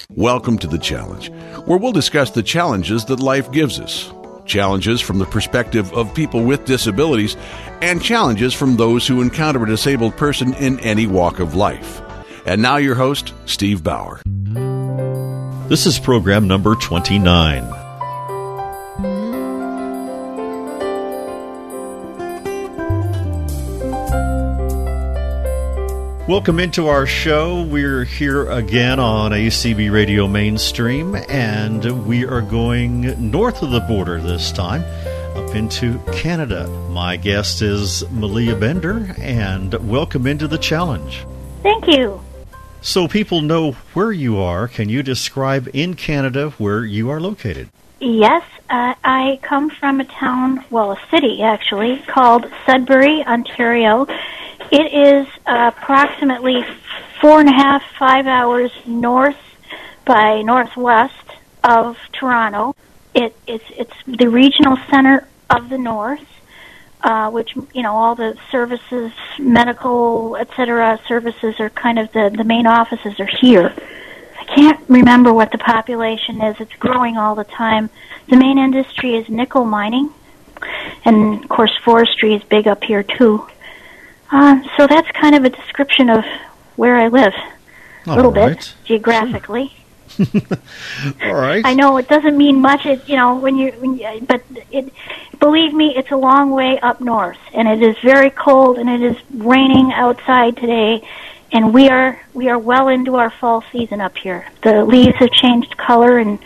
Welcome to The Challenge, where we'll discuss the challenges that life gives us. Challenges from the perspective of people with disabilities, and challenges from those who encounter a disabled person in any walk of life. And now your host, Steve Bauer. This is program number 29. Welcome into our show. We're here again on ACB Radio Mainstream, and we are going north of the border this time, up into Canada. My guest is Malia Bender, and welcome into The Challenge. Thank you. So people know where you are. Can you describe in Canada where you are located? Yes, I come from a town, well, a city actually, called Sudbury, Ontario. It is approximately 4.5, 5 hours north by northwest of Toronto. It's the regional center of the north, which, you know, all the services, medical, etc. services are kind of the main offices are here. I can't remember what the population is. It's growing all the time. The main industry is nickel mining, and of course forestry is big up here too. So that's kind of a description of where I live, a little bit geographically. All right. I know it doesn't mean much, but believe me, it's a long way up north, and it is very cold, and it is raining outside today, and we are well into our fall season up here. The leaves have changed color, and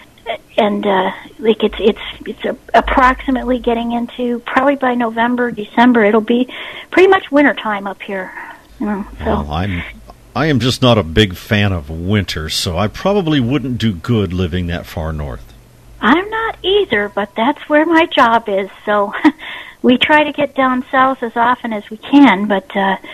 it's approximately getting into, probably by November, December, it'll be pretty much wintertime up here. You know, so. Well, I am just not a big fan of winter, so I probably wouldn't do good living that far north. I'm not either, but that's where my job is, so we try to get down south as often as we can, but,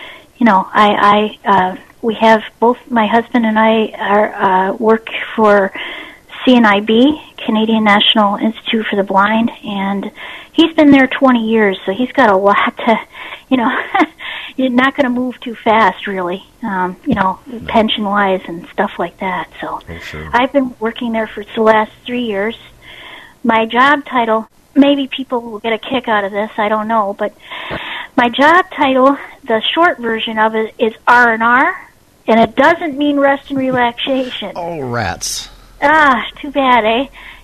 we have both, my husband and I work for CNIB, Canadian National Institute for the Blind, and he's been there 20 years, so he's got a lot to, you're not going to move too fast, really, pension-wise and stuff like that. So sure. I've been working there for the last 3 years. My job title, maybe people will get a kick out of this, I don't know, but my job title, the short version of it, is R&R, and it doesn't mean rest and relaxation. Oh, rats. Too bad, eh?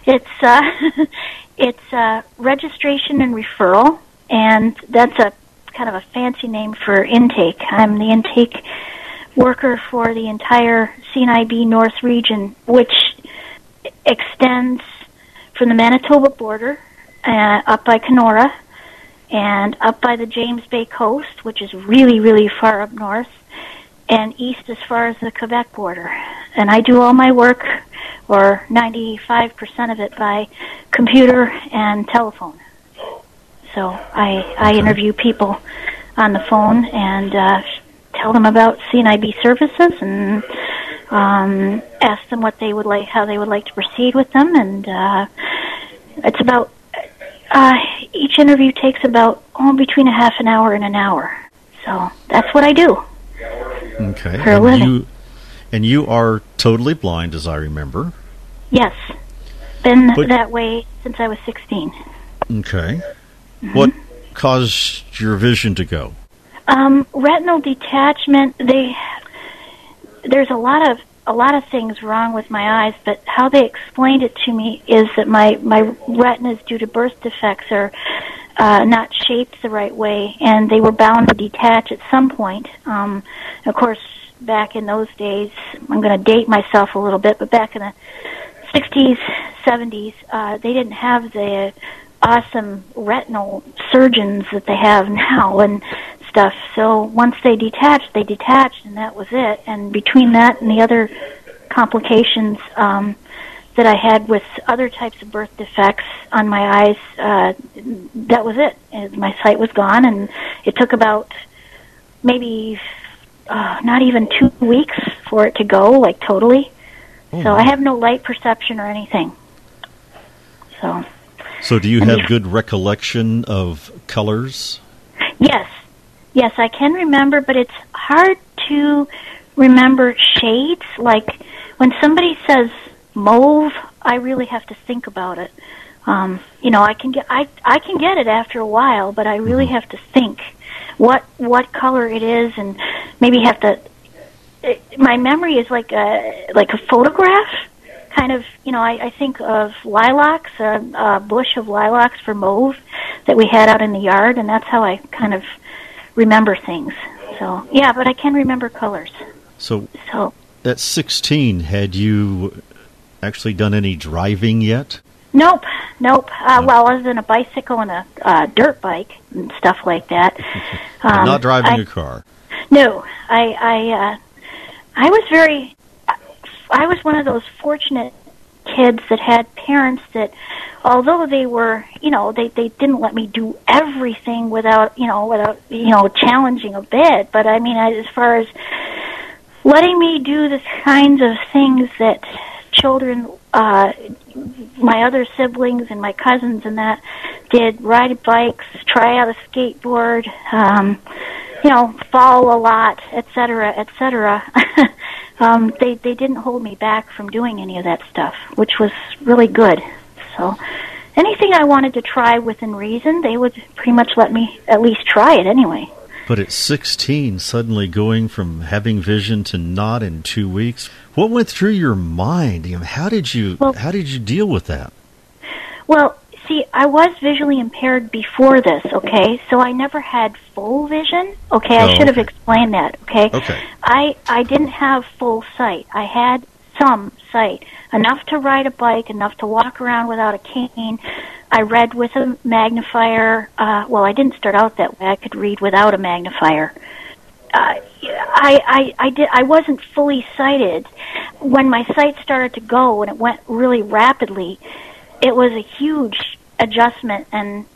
It's registration and referral, and that's a kind of a fancy name for intake. I'm the intake worker for the entire CNIB North region, which extends from the Manitoba border up by Kenora and up by the James Bay coast, which is really, really far up north, and east as far as the Quebec border. And I do all my work, or 95% of it, by computer and telephone. So I interview people on the phone and tell them about CNIB services and ask them what they would like, how they would like to proceed with them. And it's about each interview takes about between a half an hour and an hour. So that's what I do. Okay. For a living. And you are totally blind, as I remember. Yes. Been that way since I was 16. Okay. Mm-hmm. What caused your vision to go? Retinal detachment. There's a lot of things wrong with my eyes, but how they explained it to me is that my retinas, due to birth defects, are not shaped the right way, and they were bound to detach at some point. Of course, back in those days, I'm going to date myself a little bit, but back in the 60s, 70s, they didn't have the awesome retinal surgeons that they have now and stuff. So once they detached, and that was it. And between that and the other complications that I had with other types of birth defects on my eyes, that was it. And my sight was gone, and it took about maybe not even 2 weeks for it to go, like totally. So I have no light perception or anything. So do you have good recollection of colors? Yes, I can remember, but it's hard to remember shades. Like when somebody says mauve, I really have to think about it. I can get it after a while, but I really have to think what color it is, and maybe have to. My memory is like a photograph, kind of. I think of lilacs, a bush of lilacs for mauve that we had out in the yard, and that's how I kind of remember things. So yeah, but I can remember colors. So at 16, had you actually done any driving yet? Nope. Well, other than a bicycle and a dirt bike and stuff like that. Not driving a car. No, I was one of those fortunate kids that had parents that, although they were, they didn't let me do everything without challenging a bit. But I mean, as far as letting me do the kinds of things that children, my other siblings and my cousins and that did, ride bikes, try out a skateboard, fall a lot, etc. They didn't hold me back from doing any of that stuff, which was really good. So anything I wanted to try within reason, they would pretty much let me at least try it anyway. But at 16, suddenly going from having vision to not in 2 weeks, what went through your mind? How did you deal with that? Well, see, I was visually impaired before this, okay? So I never had full vision. Okay, I should have explained that, okay? Okay. I didn't have full sight. I had some sight, enough to ride a bike, enough to walk around without a cane. I read with a magnifier. I didn't start out that way. I could read without a magnifier. I wasn't fully sighted. When my sight started to go and it went really rapidly, it was a huge adjustment. And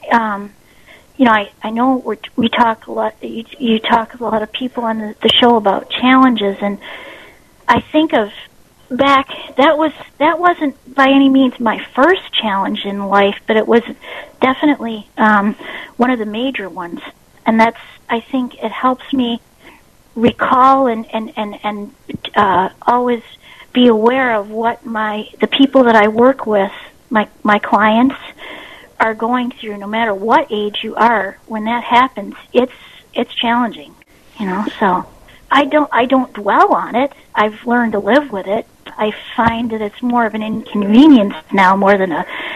I know we talk a lot. You talk to a lot of people on the show about challenges, and I think of back, that wasn't by any means my first challenge in life, but it was definitely one of the major ones. And I think it helps me recall and always be aware of what the people that I work with, my clients, are going through. No matter what age you are, when that happens, it's challenging. So I don't dwell on it. I've learned to live with it. I find that it's more of an inconvenience now, more than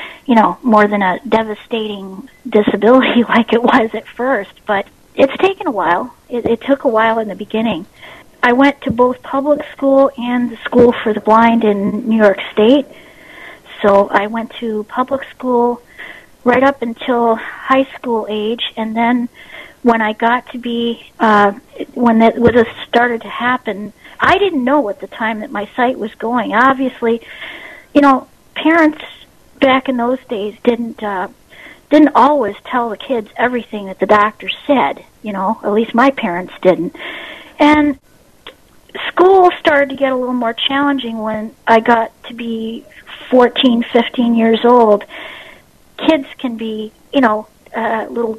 a devastating disability like it was at first. But it's taken a while. It took a while in the beginning. I went to both public school and the School for the Blind in New York State. So I went to public school right up until high school age, and then when I got to be, when this started to happen, I didn't know at the time that my sight was going. Obviously, parents back in those days didn't always tell the kids everything that the doctor said. At least my parents didn't. And school started to get a little more challenging when I got to be 14, 15 years old. Kids can be, a little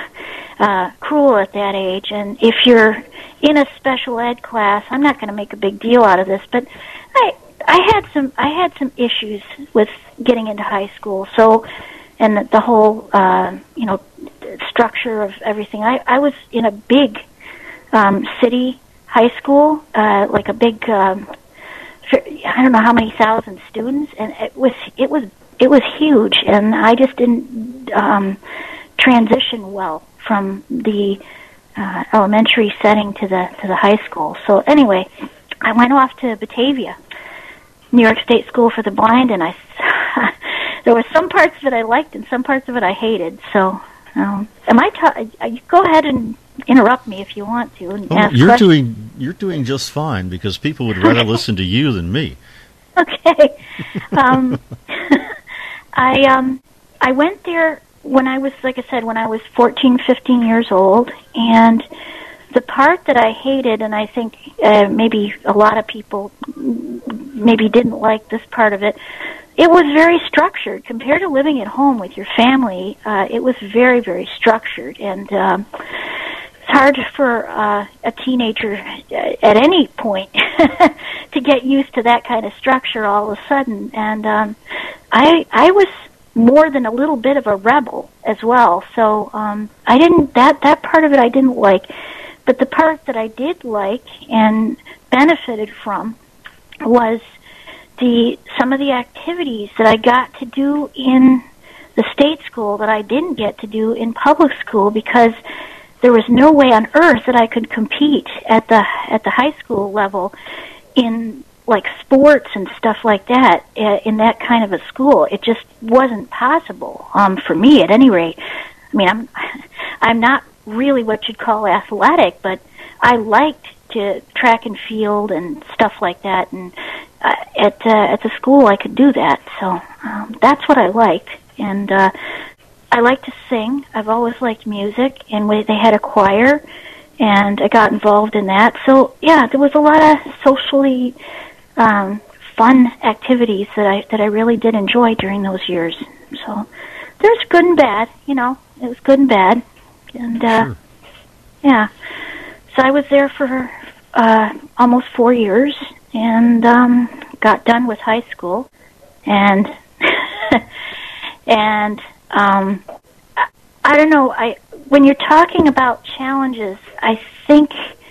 cruel at that age, and if you're in a special ed class, I'm not going to make a big deal out of this, but I had some issues with getting into high school. So, and the whole structure of everything. I was in a big city high school, like a big I don't know how many thousand students, and it was huge, and I just didn't transition well from the elementary setting to the high school. So anyway, I went off to Batavia, New York State School for the Blind, and there were some parts of it I liked and some parts of it I hated. So, you go ahead and interrupt me if you want to and ask questions. You're doing just fine, because people would rather listen to you than me. Okay. I went there when I was, like I said, when I was 14, 15 years old, and the part that I hated, and I think maybe a lot of people maybe didn't like this part of it, it was very structured. Compared to living at home with your family, it was very, very structured, and it's hard for a teenager at any point to get used to that kind of structure all of a sudden. And I was more than a little bit of a rebel as well. So I didn't that part of it I didn't like, but the part that I did like and benefited from was some of the activities that I got to do in the state school that I didn't get to do in public school, because there was no way on earth that I could compete at the high school level in like sports and stuff like that in that kind of a school. It just wasn't possible for me, at any rate. I mean, I'm not really what you'd call athletic, but I liked to track and field and stuff like that, and at the school I could do that. So that's what I liked, and I like to sing. I've always liked music, and they had a choir, and I got involved in that. So yeah, there was a lot of socially fun activities that I really did enjoy during those years. So there's good and bad, you know. It was good and bad, and Sure. yeah. So I was there for almost 4 years, and got done with high school, and and I don't know. When you're talking about challenges, I think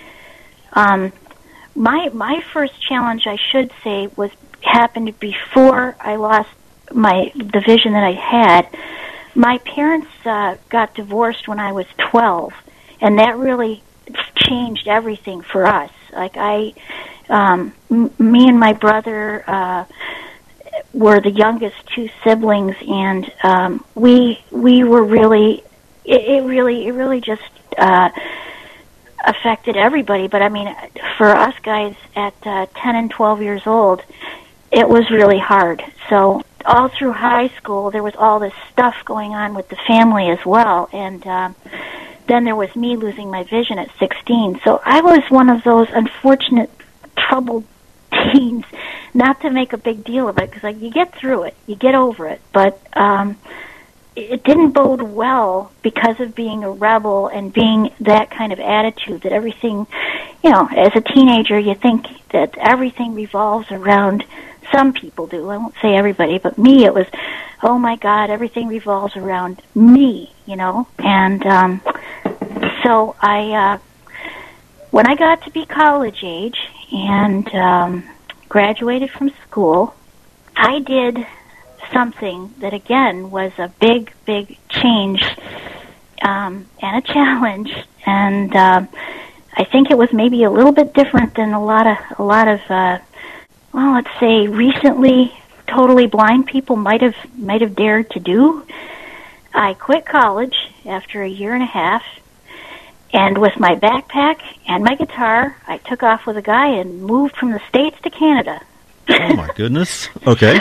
my first challenge, I should say, happened before I lost the vision that I had. My parents got divorced when I was 12, and that really changed everything for us. Like me and my brother were the youngest two siblings, and we were really, it really just affected everybody. But I mean, for us guys at 10 and 12 years old, it was really hard. So all through high school, there was all this stuff going on with the family as well, and then there was me losing my vision at 16. So I was one of those unfortunate, troubled teens. Not to make a big deal of it, because like, you get through it, you get over it, but it didn't bode well because of being a rebel and being that kind of attitude that everything, you know, as a teenager, you think that everything revolves around, some people do, I won't say everybody, but me, it was, oh my God, everything revolves around me, you know, and so when I got to be college age and graduated from school, I did something that, again, was a big change and a challenge, and I think it was maybe a little bit different than a lot of well, let's say recently totally blind people might have dared to do. I quit college after a year and a half, and with my backpack and my guitar, I took off with a guy and moved from the States to Canada. Oh, my goodness. Okay.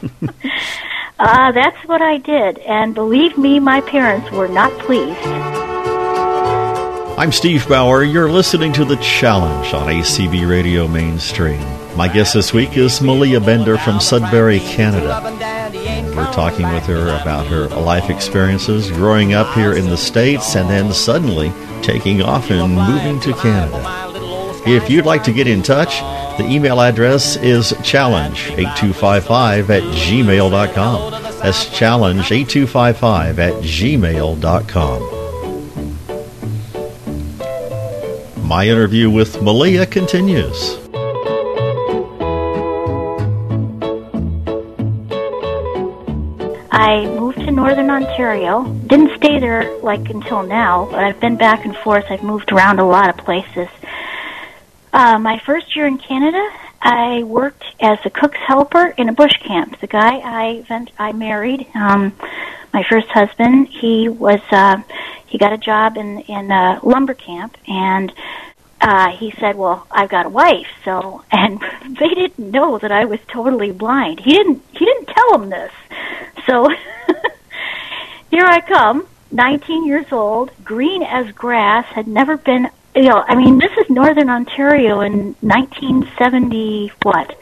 That's what I did, and believe me, my parents were not pleased. I'm Steve Bauer. You're listening to The Challenge on ACB Radio Mainstream. My guest this week is Malia Bender from Sudbury, Canada. We're talking with her about her life experiences growing up here in the States and then suddenly taking off and moving to Canada. If you'd like to get in touch, the email address is challenge8255@gmail.com. That's challenge8255@gmail.com. My interview with Malia continues. I moved to Northern Ontario. Didn't stay there like until now, but I've been back and forth. I've moved around a lot of places. My first year in Canada, I worked as a cook's helper in a bush camp. The guy I married, my first husband, he got a job in a lumber camp, and he said, "Well, I've got a wife." So, and they didn't know that I was totally blind. He didn't tell them this. So here I come, 19 years old, green as grass, had never been, you know, I mean, this is Northern Ontario in 1970,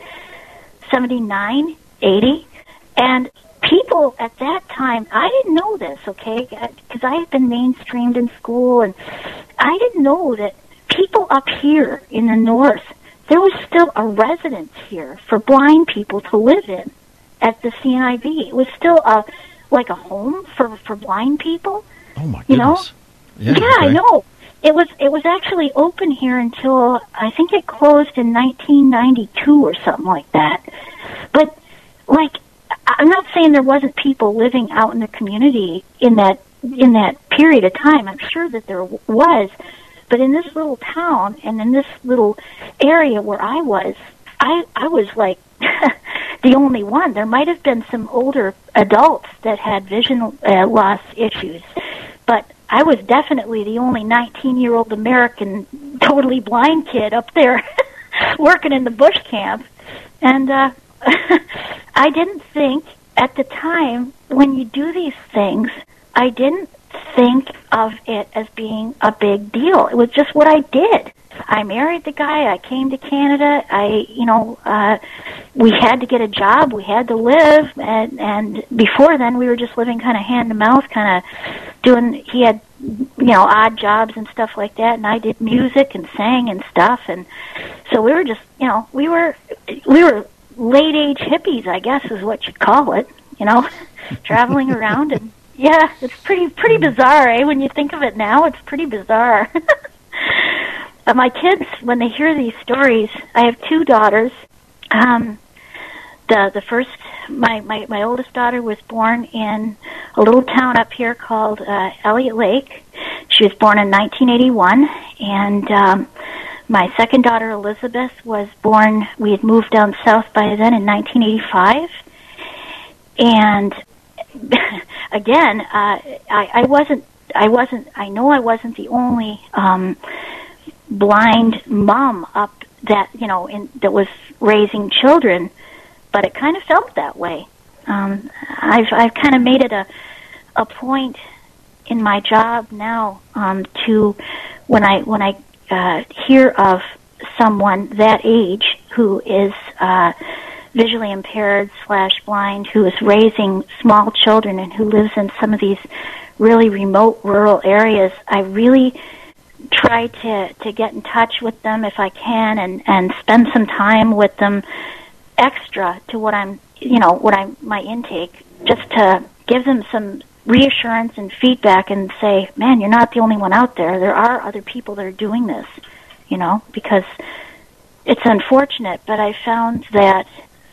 79, 80, and people at that time, I didn't know this, okay, because I had been mainstreamed in school, and I didn't know that people up here in the north there was still a residence here for blind people to live in at the CNIB. It was still like a home for blind people. Oh my goodness! You know? Yeah, I know. It was actually open here until I think it closed in 1992 or something like that. But like, I'm not saying there wasn't people living out in the community in that period of time. I'm sure that there was, but in this little town and in this little area where I was like the only one. There might have been some older adults that had vision loss issues, but I was definitely the only 19-year-old American totally blind kid up there working in the bush camp. And I didn't think at the time when you do these things, I didn't think of it as being a big deal. It was just what I did. I married the guy. I came to Canada. We had to get a job. We had to live. And before then, we were just living kind of hand to mouth, kind of doing, he had, odd jobs and stuff like that. And I did music and sang and stuff. And so we were just, we were late age hippies, I guess is what you'd call it, traveling around. And yeah, it's pretty bizarre, eh? When you think of it now, it's pretty bizarre. My kids, when they hear these stories, I have two daughters. The first, my oldest daughter was born in a little town up here called Elliott Lake. She was born in 1981, and my second daughter, Elizabeth, was born, we had moved down south by then in 1985. And again, I know I wasn't the only blind mom up that that was raising children, but it kind of felt that way. I've kind of made it a point in my job now to when I hear of someone that age who is visually impaired / blind, who is raising small children and who lives in some of these really remote rural areas, I really try to get in touch with them if I can and spend some time with them extra to what I'm, my intake, just to give them some reassurance and feedback and say, man, you're not the only one out there. There are other people that are doing this, because it's unfortunate, but I found that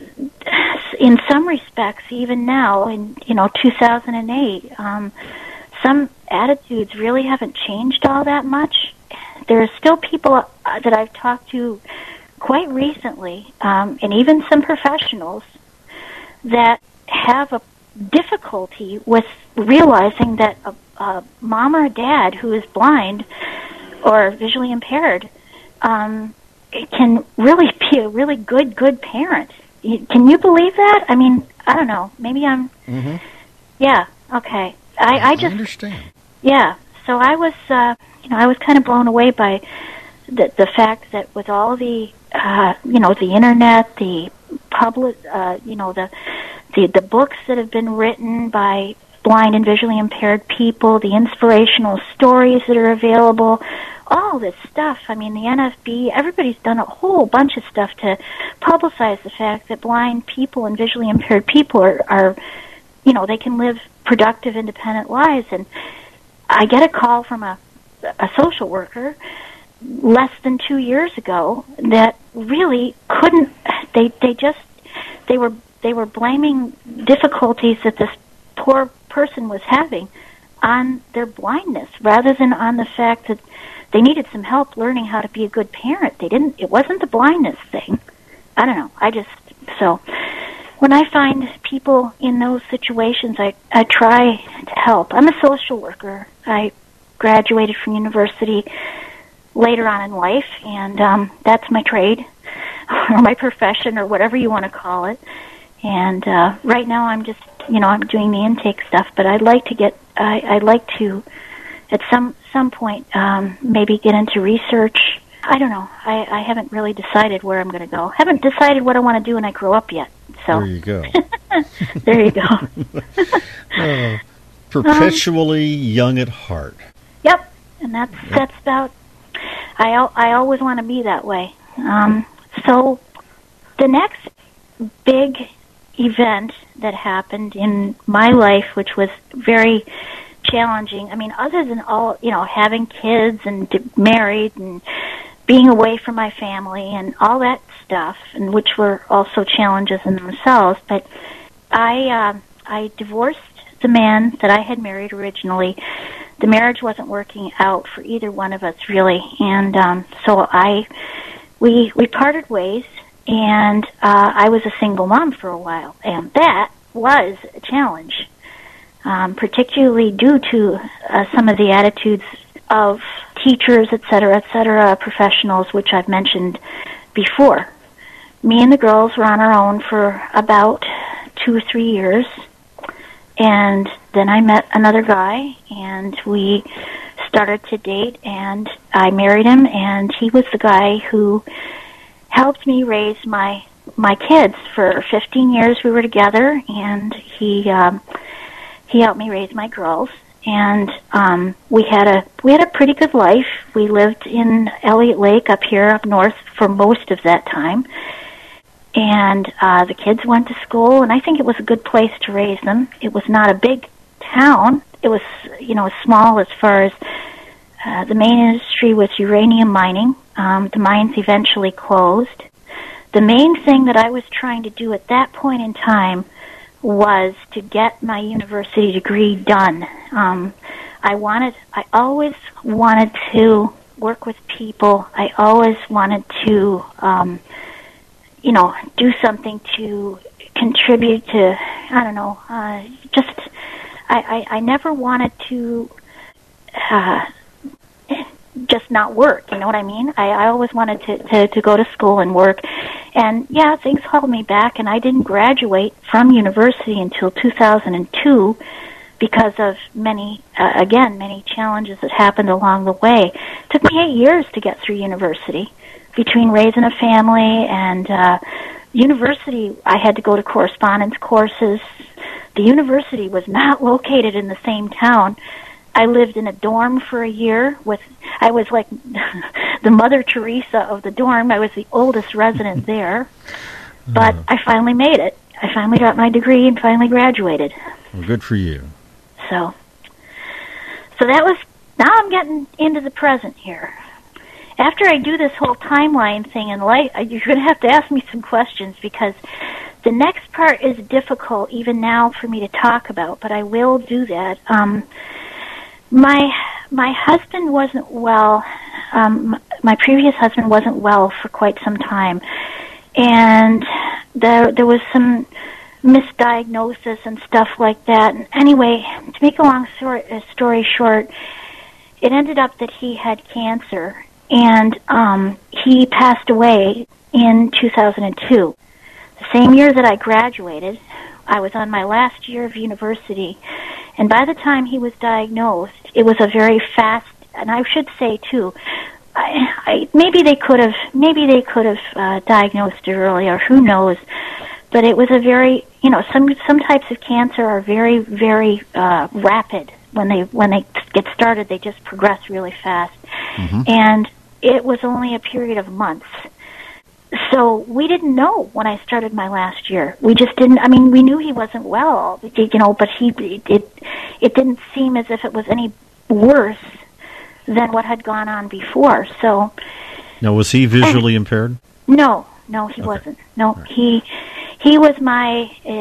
in some respects, even now in, 2008, some attitudes really haven't changed all that much. There are still people that I've talked to quite recently, and even some professionals that have a difficulty with realizing that a mom or a dad who is blind or visually impaired can really be a really good parent. Can you believe that? I mean, I don't know. Maybe I'm... Mm-hmm. Yeah, okay. I just understand. Yeah. So I was, I was kind of blown away by the fact that with all the, the internet, the public, the books that have been written by blind and visually impaired people, the inspirational stories that are available, all this stuff. I mean, the NFB, everybody's done a whole bunch of stuff to publicize the fact that blind people and visually impaired people are they can live productive, independent lives. And I get a call from a social worker less than 2 years ago that really couldn't. They were blaming difficulties that this poor person was having on their blindness rather than on the fact that they needed some help learning how to be a good parent. It wasn't the blindness thing. I don't know. So when I find people in those situations, I try to help. I'm a social worker. I graduated from university later on in life, and that's my trade or my profession or whatever you want to call it. And right now I'm just, I'm doing the intake stuff, but I'd like to at some point maybe get into research. I don't know. I haven't really decided where I'm going to go. Haven't decided what I want to do when I grow up yet. So there you go. There you go. Perpetually young at heart. Yep, and that's about. I always want to be that way. So the next big event that happened in my life, which was very challenging, I mean, other than all, having kids and married and being away from my family and all that stuff, and which were also challenges in themselves, but I divorced the man that I had married originally. The marriage wasn't working out for either one of us, really, and so we parted ways, and I was a single mom for a while, and that was a challenge, particularly due to some of the attitudes of teachers, et cetera, professionals, which I've mentioned before. Me and the girls were on our own for about 2 or 3 years, and then I met another guy, and we started to date, and I married him, and he was the guy who helped me raise my kids. For 15 years we were together, and he helped me raise my girls, and we had a pretty good life. We lived in Elliott Lake up here up north for most of that time, and the kids went to school, and I think it was a good place to raise them. It was not a big town. It was, small as far as the main industry was uranium mining. The mines eventually closed. The main thing that I was trying to do at that point in time was to get my university degree done. I always wanted to work with people. I always wanted to, do something to contribute to, I never wanted to just not work, you know what I mean? I always wanted to go to school and work. And, things held me back, and I didn't graduate from university until 2002 because of many challenges that happened along the way. It took me 8 years to get through university. Between raising a family and university, I had to go to correspondence courses. The university was not located in the same town. I lived in a dorm for a year. I was like the Mother Teresa of the dorm. I was the oldest resident there. But I finally made it. I finally got my degree and finally graduated. Well, good for you. So that was, now I'm getting into the present here. After I do this whole timeline thing in life, you're going to have to ask me some questions, because the next part is difficult even now for me to talk about, but I will do that. My husband wasn't well. My previous husband wasn't well for quite some time, and there was some misdiagnosis and stuff like that. And anyway, to make a long story short, it ended up that he had cancer, and he passed away in 2002. The same year that I graduated, I was on my last year of university, and by the time he was diagnosed, it was a very fast, and I should say too, maybe they could have diagnosed it earlier, who knows, but it was a very, some types of cancer are very, very rapid. When they get started, they just progress really fast. Mm-hmm. And it was only a period of months. So we didn't know when I started my last year. We just didn't. I mean, we knew he wasn't well, but it didn't seem as if it was any worse than what had gone on before. So now, was he visually impaired? No, he wasn't. No, right. He was my,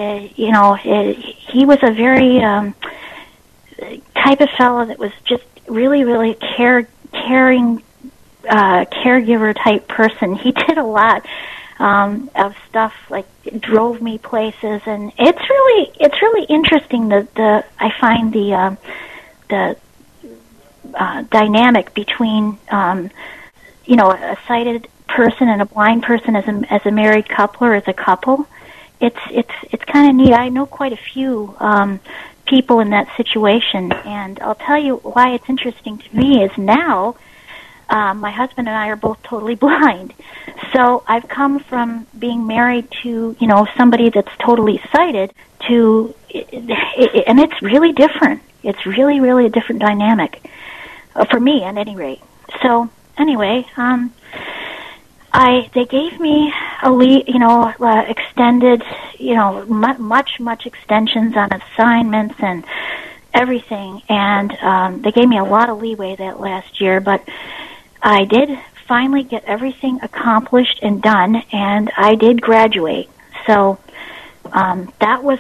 he was a very type of fellow that was just really, really caring. Caregiver type person. He did a lot of stuff, like drove me places, and it's really interesting I find the dynamic between a sighted person and a blind person as a married couple or as a couple. It's kind of neat. I know quite a few people in that situation, and I'll tell you why it's interesting to me is now. My husband and I are both totally blind. So I've come from being married to, somebody that's totally sighted to, and it's really different. It's really, really a different dynamic, for me at any rate. So anyway, they gave me extended, much extensions on assignments and everything, and they gave me a lot of leeway that last year, but I did finally get everything accomplished and done, and I did graduate. So that was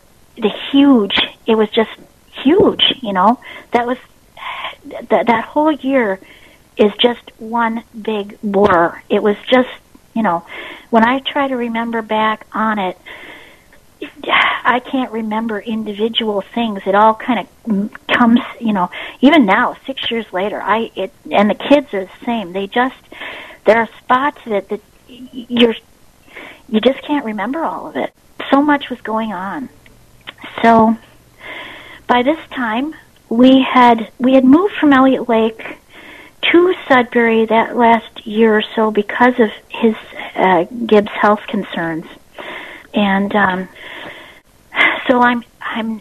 it was just huge, that was, that whole year is just one big blur. It was just, when I try to remember back on it, I can't remember individual things. It all kind of comes, even now, 6 years later, and the kids are the same. There are spots that you just can't remember all of it. So much was going on. So by this time, we had moved from Elliott Lake to Sudbury that last year or so because of his Gibbs health concerns, and so I've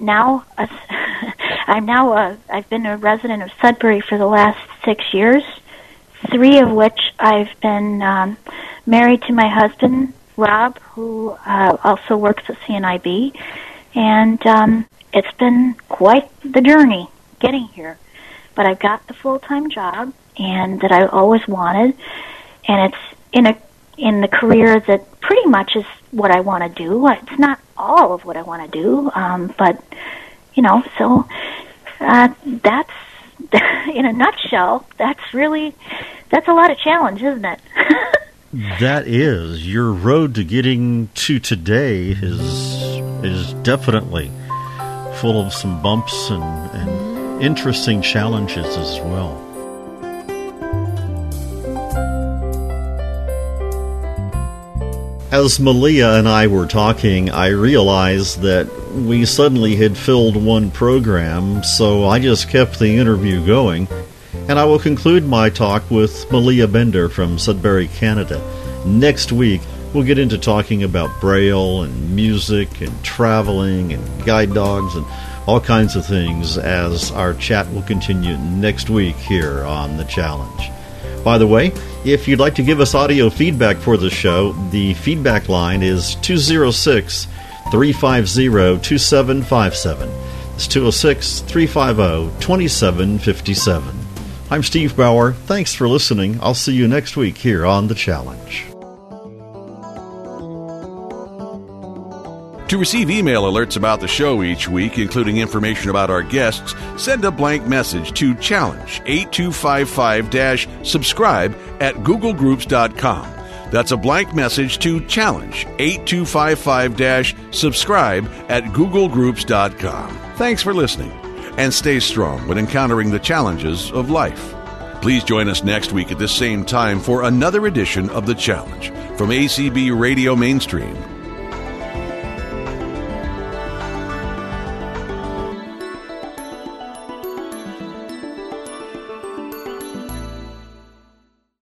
been a resident of Sudbury for the last 6 years, 3 of which I've been married to my husband Rob, who also works at CNIB, and it's been quite the journey getting here. But I've got the full-time job, and that I always wanted, and it's in the career that pretty much is what I want to do. It's not all of what I want to do, but so that's in a nutshell. That's a lot of challenge, isn't it? That is. Your road to getting to today is definitely full of some bumps and interesting challenges as well. As Malia and I were talking, I realized that we suddenly had filled one program, so I just kept the interview going, and I will conclude my talk with Malia Bender from Sudbury, Canada. Next week, we'll get into talking about Braille and music and traveling and guide dogs and all kinds of things as our chat will continue next week here on The Challenge. By the way, if you'd like to give us audio feedback for the show, the feedback line is 206-350-2757. It's 206-350-2757. I'm Steve Bauer. Thanks for listening. I'll see you next week here on The Challenge. To receive email alerts about the show each week, including information about our guests, send a blank message to challenge8255-subscribe@googlegroups.com. That's a blank message to challenge8255-subscribe@googlegroups.com. Thanks for listening, and stay strong when encountering the challenges of life. Please join us next week at this same time for another edition of The Challenge from ACB Radio Mainstream.